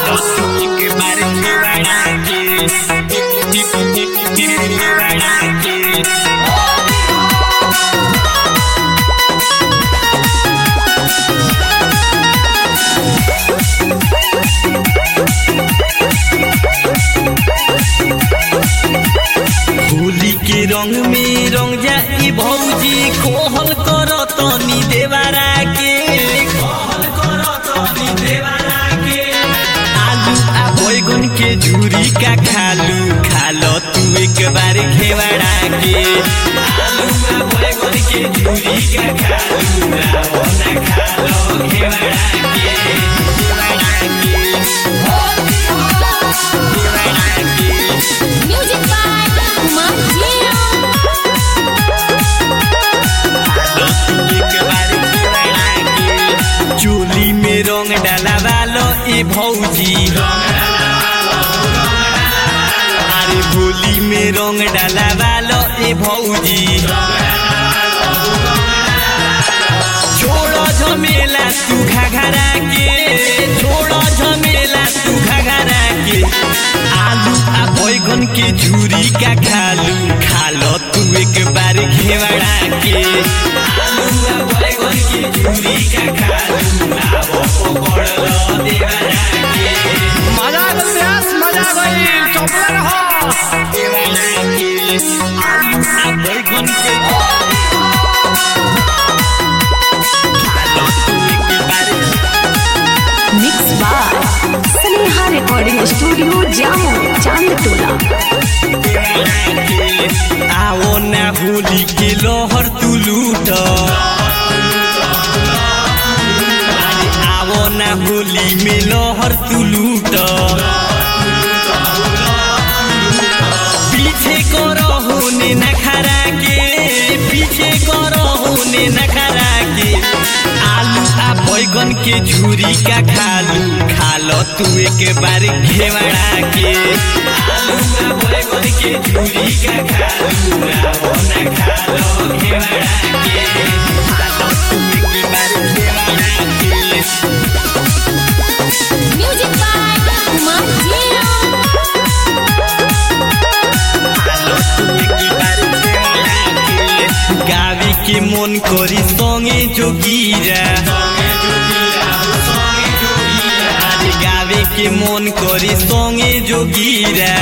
होली के रंग में रंग जाई भौजी कोहल कर तनी देवारा के आलू आ बैगन के झूरी का खालो तू एक बार घेवाड़ा के आलू आ बैगन के झूरी का खालो घेवाड़ा के Music by Kumar Jio. चोली में रंग डाला वालो ए भौजी अरे होली में रंग डाला वालो ए भौजी छोड़ो झमेला तू घाघरा के छोड़ो झमेला तू घाघरा के आलू आ बैगन के झूरी का खालो तू एक बार घेवड़ा के आलू आ बैगन के झूरी का पकड़ लो देवरा के मजा गई चौपड़ा रहो देवरा के आलू आ बैगन के खालो तू एक बार Mixed by Sneha Recording Studio, Jammu, Chandtola. आओ ना होली के लोहर तू लूट आओ ना होली में लोहर तू लूट पीछे करो होने नखरा के पीछे करो होने नखरा के आलू आ बैगन के झूरी का खालो तू एक बार घेवड़ा के आलू आ बैगन के झूरी का खालो घेवड़ा के खालो तू एक बार घेवड़ा के Music by Kumar Jio. गावी के मन करी संगे जोगीरा अरे गावे के मन करी संगे जोगीरा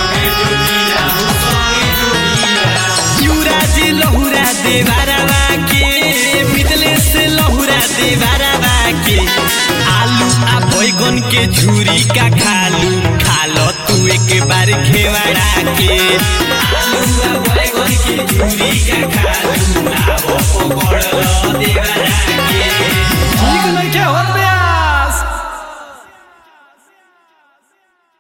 युवराज लहुरा देवारा के मितले से लहुरा देवारा के आलू आ बैगन के झूरी का खालो तू एक बार घेवड़ा के आलू आ बैगन के झूरी का